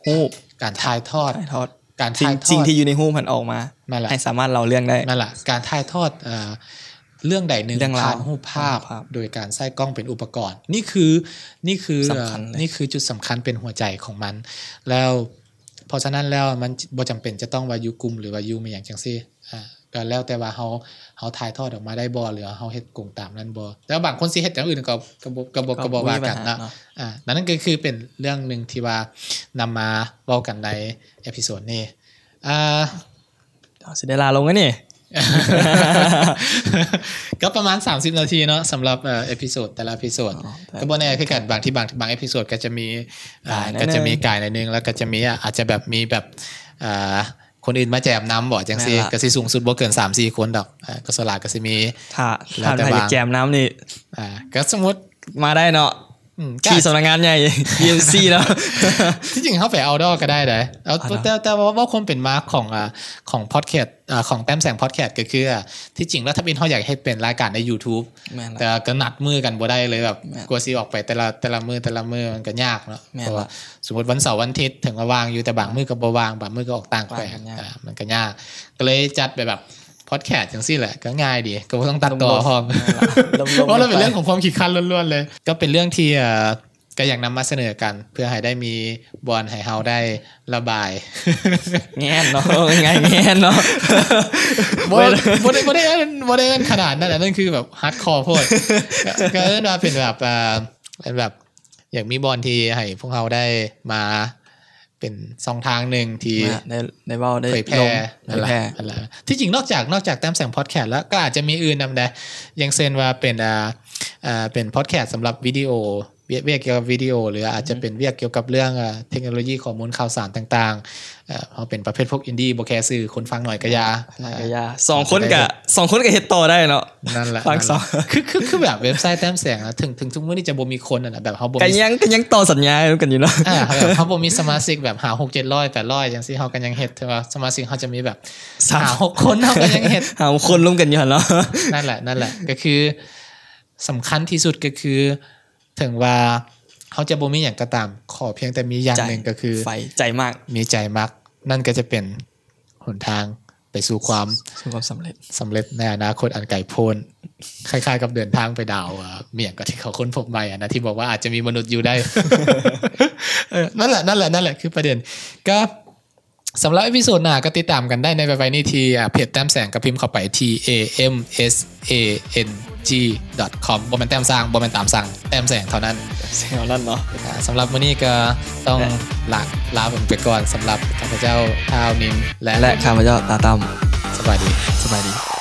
รูปการถ่ายทอดถ่ายทอดการถ่ายทอดสิ่งที่อยู่ในรูปมันออกมาให้สามารถเล่าเรื่องได้นั่นแหละการถ่ายทอดเอ่อเรื่องใดหนึ่งผ่านรูปภาพโดยการใช้กล้องเป็นอุปกรณ์นี่คือนี่คือนี่คือจุดสำคัญเป็นหัวใจของมันแล้วเพราะฉะนั้นแล้วมันบ่จำเป็นจะต้องว่าอยู่กลุ่มหรือว่าอยู่มีหยังจังซี่อ่าก็แล้วแต่ว่าเฮาเฮาถ่ายทอดออกมาได้บ่หรือเฮาเฮ็ดกงตามนั้นบ่แล้วบางคนสิเฮ็ดอย่างอื่นก็ก็บ่ก็บ่ก็บ่ว่ากันนะอ่านั่นก็คือเป็นเรื่องนึงที่ว่านำมาเว้ากันในเอพิโซดนี้อ่าสิได้ลาลงแล้วนี่ก็ประมาณสามสิบนาทีเนาะสำหรับเอ่อเอพิโซดแต่ละเอพิโซดก็บ่แน่คือกันบางที่บางบางเอพิโซดก็จะมีอ่าก็จะมีกายหน่อยนึงแล้วก็จะมีอาจจะแบบมีแบบอ่าคนอื่นมาแจมน้ำบ่จังซี่ก็สิสูงสุดบ่เกิน สามสี่ คนดอกอ่าก็สลากก็สิมีถ้าถ้าถ้าแจมน้ำนี่อ่าก็สมมุติมาได้เนาะที่สำนักงานใหญ่ บี เอ็ม ซี แล้วที่จริงเฮาไปเอาดอก็ได้เด้เอาแต่แต่ว่าคนเป็นมาร์คของอ่าของพอดแคสต์อ่าของแต้มแสงพอดแคสต์ก็คือที่จริงแล้วถ้าเป็นเฮาอยากให้เป็นรายการใน YouTube แต่ก็นัดมือกันบ่ได้เลยแบบกลัวสิออกไปแต่ละแต่ละมื้อแต่ละมื้อมันก็ยากเนาะเพราะว่าสมมุติวันเสาร์วันอาทิตย์ถึงว่าวางอยู่แต่บางมื้อก็บ่ว่างบางมื้อก็ออกต่างไปอ่ามันก็ยากก็เลยจัดไปแบบพอดแคสต์จังซี่แหละก็ง่ายดีก็บ่ต้องตัดต่อพร้อมเพราะเราเป็นเรื่องของความขี้คร้านล้วนๆเลยก็เป็นเรื่องที่อ่าก็อยากนำมาเสนอกันเพื่อให้ได้มีบอลให้เฮาได้ระบายแง่นเนาะง่ายแง่นเนาะบ่บ่ได้บ่ได้บ่ได้ขนาดนั้นนั่นคือแบบฮาร์ดคอร์โพดก็เอิ้นว่าเป็นแบบอ่าเป็นแบบอยากมีบอลที่ให้พวกเฮาได้มาเป็นช่องทางนึงที่ได้ได้เว้าได้ลงนั่นแหละนั่นแหละที่จริงนอกจากนอกจากแต้มแสงพอดแคสต์แล้วก็อาจจะมีอื่นนำได้อย่างเช่นว่าเป็นอ่าอ่าเป็นพอดแคสต์สำหรับวิดีโอเวียกเกี่ยวกับวิดีโอหรืออาจจะเป็นเวียกเกี่ยวกับเรื่องเทคโนโลยีข้อมูลข่าวสารต่างๆเอ่อเฮาเป็นประเภทพวกอินดี้บ่แค่ซื้อคนฟังหน่อยก็ยาก็ยาสองคนก็สองคนก็เฮ็ดต่อได้เนาะนั่นแหละฟังสองคือคือคือแบบเว็บไซต์แต้มแสงนะถึงถึงทุกมื้อนี้จะบ่มีคนน่ะแบบเฮาบ่มีก็ยังก็ยังต่อสัญญากันอยู่เนาะอ่าแบบเฮาบ่มีสมาชิกแบบห้า หก เจ็ดร้อย แปดร้อยจังซี่เฮาก็ยังเฮ็ดแต่ว่าสมาชิกเฮาจะมีแบบห้า หก คนเฮาก็ยังเฮ็ดห้า หก คนรวมกันอยู่หั่นเนาะนั่นแหละนั่นแหละก็คือสำคัญที่สุดก็คือถึงว่าเขาจะบ่มีหยังก็ตามขอเพียงแต่มีอย่างนึงก็คือไฟใจมากมีใจมากนั่นก็จะเป็นหนทางไปสู่ความสู่ความสำเร็จสำเร็จในอนาคตอันไกลโพ้นคล้ายๆกับเดินทางไปดาวอ่ะเมียก็ที่เขาค้นพบใหม่อ่ะนะที่บอกว่าอาจจะมีมนุษย์อยู่ได้ เออนั่นแหละนั่นแหละนั่นแหละคือประเด็นก็สำหรับเอพิโซดหน้าก็ติดตามกันได้ในไวๆนี้ที่เพจแต้มแสงก็พิมพ์เข้าไป ที เอ เอ็ม เอส เอ เอ็น จี ดอท คอม บ่แม่นแต้มสร้างบ่แม่นตามสั่งแต้มแสงเท่านั้นแสงเท่านั้นเนาะสำหรับมื้อนี้ก็ต้องลาลาไปก่อนสำหรับข้าพเจ้าท้าวนิมและและข้าพเจ้าตาตั้มสวัสดีสวัสดี